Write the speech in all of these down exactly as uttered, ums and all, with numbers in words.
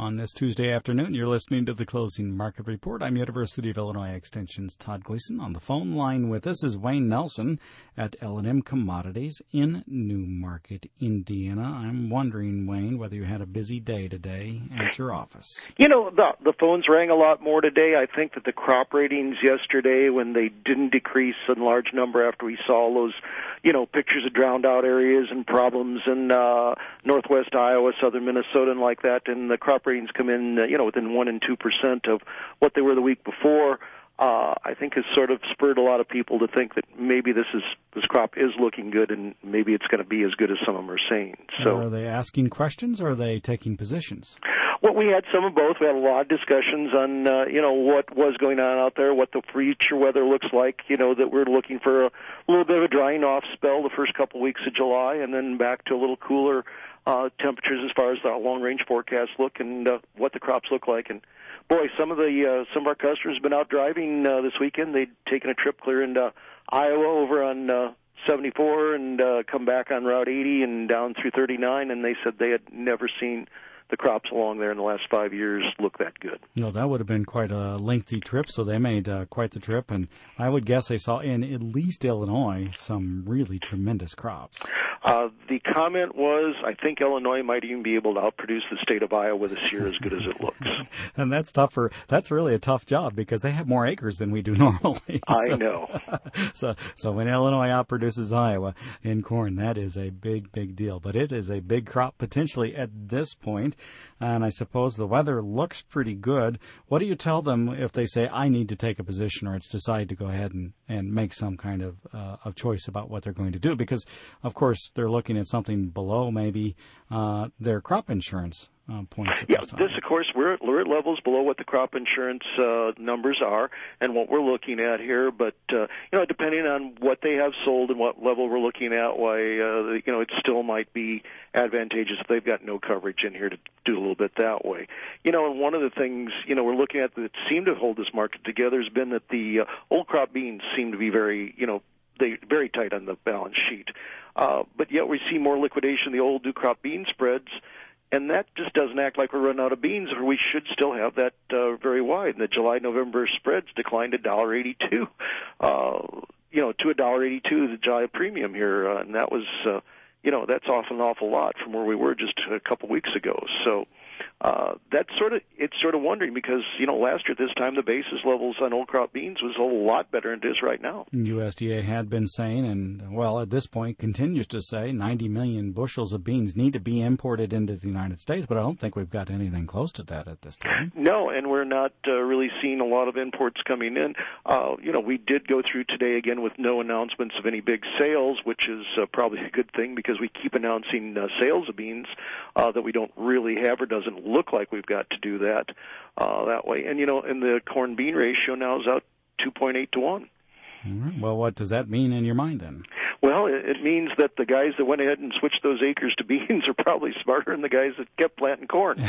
On this Tuesday afternoon, you're listening to the Closing Market Report. I'm University of Illinois Extension's Todd Gleason. On the phone line with us is Wayne Nelson at L and M Commodities in Newmarket, Indiana. I'm wondering, Wayne, whether you had a busy day today at your office. You know, the, the phones rang a lot more today. I think that the crop ratings yesterday, when they didn't decrease in large number after we saw all those, you know, pictures of drowned out areas and problems in uh, northwest Iowa, southern Minnesota, and like that, and the crop ratings come in, uh, you know, within one and two percent of what they were the week before. Uh, I think has sort of spurred a lot of people to think that maybe this is this crop is looking good, and maybe it's going to be as good as some of them are saying. So, are they asking questions, or are they taking positions? Well, we had some of both. We had a lot of discussions on, uh, you know, what was going on out there, what the future weather looks like. You know, that we're looking for a little bit of a drying off spell the first couple of weeks of July, and then back to a little cooler uh, temperatures as far as the long-range forecasts look, and uh, what the crops look like. And boy, some of the uh, some of our customers have been out driving uh, this weekend. They'd taken a trip clear into Iowa over on uh, seventy-four and uh, come back on Route eighty and down through thirty-nine, and they said they had never seen the crops along there in the last five years look that good. No, that would have been quite a lengthy trip, so they made uh, quite the trip, and I would guess they saw in at least Illinois some really tremendous crops. Uh, the comment was, I think Illinois might even be able to outproduce the state of Iowa this year as good as it looks. And that's tough for, that's really a tough job because they have more acres than we do normally. I so, know. so, so when Illinois outproduces Iowa in corn, that is a big, big deal. But it is a big crop potentially at this point. And I suppose the weather looks pretty good. What do you tell them if they say, I need to take a position, or it's decide to go ahead and, and make some kind of, uh, of choice about what they're going to do? Because, of course, they're looking at something below maybe uh, their crop insurance uh, points at yeah, this time. this, of course, we're, we're at levels below what the crop insurance uh, numbers are and what we're looking at here. But, uh, you know, depending on what they have sold and what level we're looking at, why, uh, you know, it still might be advantageous if they've got no coverage in here to do a little bit that way. You know, and one of the things, you know, we're looking at that seem to hold this market together has been that the uh, old crop beans seem to be very, you know, they very tight on the balance sheet. Uh, but yet we see more liquidation of the old new crop bean spreads, and that just doesn't act like we're running out of beans, or we should still have that uh, very wide. And the July-November spreads declined to one dollar eighty-two, uh, you know, to one dollar eighty-two, the July premium here, uh, and that was, uh, you know, that's off an awful lot from where we were just a couple weeks ago. So uh, that's sort of, it's sort of wondering because, you know, last year at this time the basis levels on old crop beans was a lot better than it is right now. U S D A had been saying, and, well, at this point continues to say, ninety million bushels of beans need to be imported into the United States, but I don't think we've got anything close to that at this time. No, and we're not uh, really seeing a lot of imports coming in. Uh, you know, we did go through today again with no announcements of any big sales, which is uh, probably a good thing because we keep announcing uh, sales of beans uh, that we don't really have or doesn't look like we've got to do that uh, that way. And, you know, and the corn-bean ratio now is out two point eight to one. All right. Well, what does that mean in your mind then? Well, it means that the guys that went ahead and switched those acres to beans are probably smarter than the guys that kept planting corn.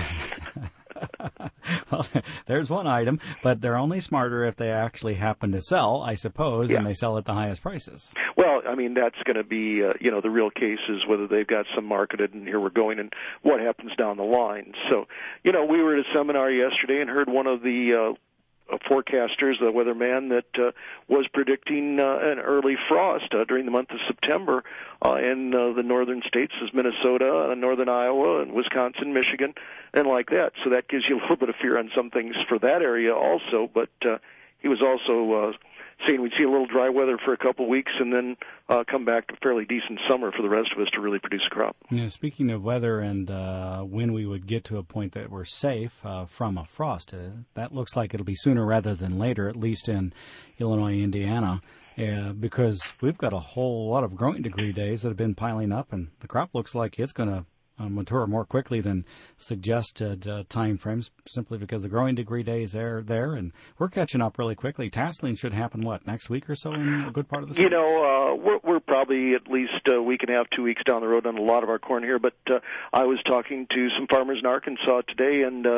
Well, there's one item, but they're only smarter if they actually happen to sell, I suppose, yeah. And they sell at the highest prices. Well, I mean, that's going to be, uh, you know, the real case is whether they've got some marketed and here we're going and what happens down the line. So, you know, we were at a seminar yesterday and heard one of the uh, forecasters, the weatherman, that uh, was predicting uh, an early frost uh, during the month of September uh, in uh, the northern states, as Minnesota, uh, northern Iowa, and Wisconsin, Michigan, and like that. So that gives you a little bit of fear on some things for that area also. But uh, he was also uh, saying we'd see a little dry weather for a couple of weeks and then uh, come back to a fairly decent summer for the rest of us to really produce a crop. Yeah, speaking of weather and uh, when we would get to a point that we're safe uh, from a frost, uh, that looks like it'll be sooner rather than later, at least in Illinois, Indiana, uh, because we've got a whole lot of growing degree days that have been piling up, and the crop looks like it's going to Uh, mature more quickly than suggested uh, time frames, simply because the growing degree days are there, and we're catching up really quickly. Tasseling should happen, what, next week or so in a good part of the season? You states? know, uh, we're, we're probably at least a week and a half, two weeks down the road on a lot of our corn here, but uh, I was talking to some farmers in Arkansas today, and uh,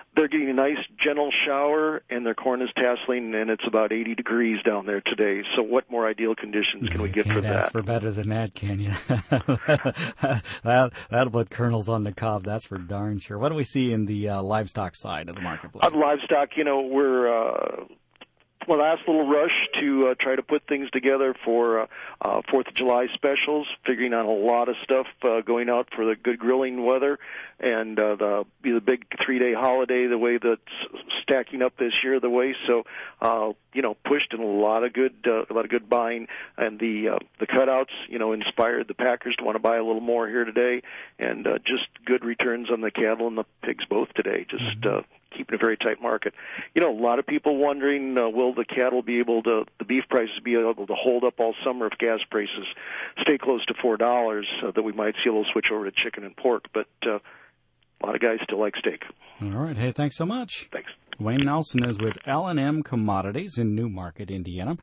they're getting a nice gentle shower, and their corn is tasseling, and it's about eighty degrees down there today. So what more ideal conditions can you we get can't for that? ask for better than that, can you? that, that'll put kernels on the cob, that's for darn sure. What do we see in the uh, livestock side of the marketplace? On livestock, you know, we're... Uh, Well, last little rush to uh, try to put things together for uh, uh, Fourth of July specials, figuring out a lot of stuff uh, going out for the good grilling weather, and uh, the be the big three-day holiday the way that's stacking up this year the way. So, uh, you know, pushed in a lot of good uh, a lot of good buying, and the uh, the cutouts, you know, inspired the packers to want to buy a little more here today, and uh, just good returns on the cattle and the pigs both today. Just. Mm-hmm. Uh, keeping a very tight market. You know, a lot of people wondering, uh, will the cattle be able to, the beef prices be able to hold up all summer if gas prices stay close to four dollars, uh, that we might see a little switch over to chicken and pork. But uh, a lot of guys still like steak. All right. Hey, thanks so much. Thanks. Wayne Nelson is with L and M Commodities in Newmarket, Indiana.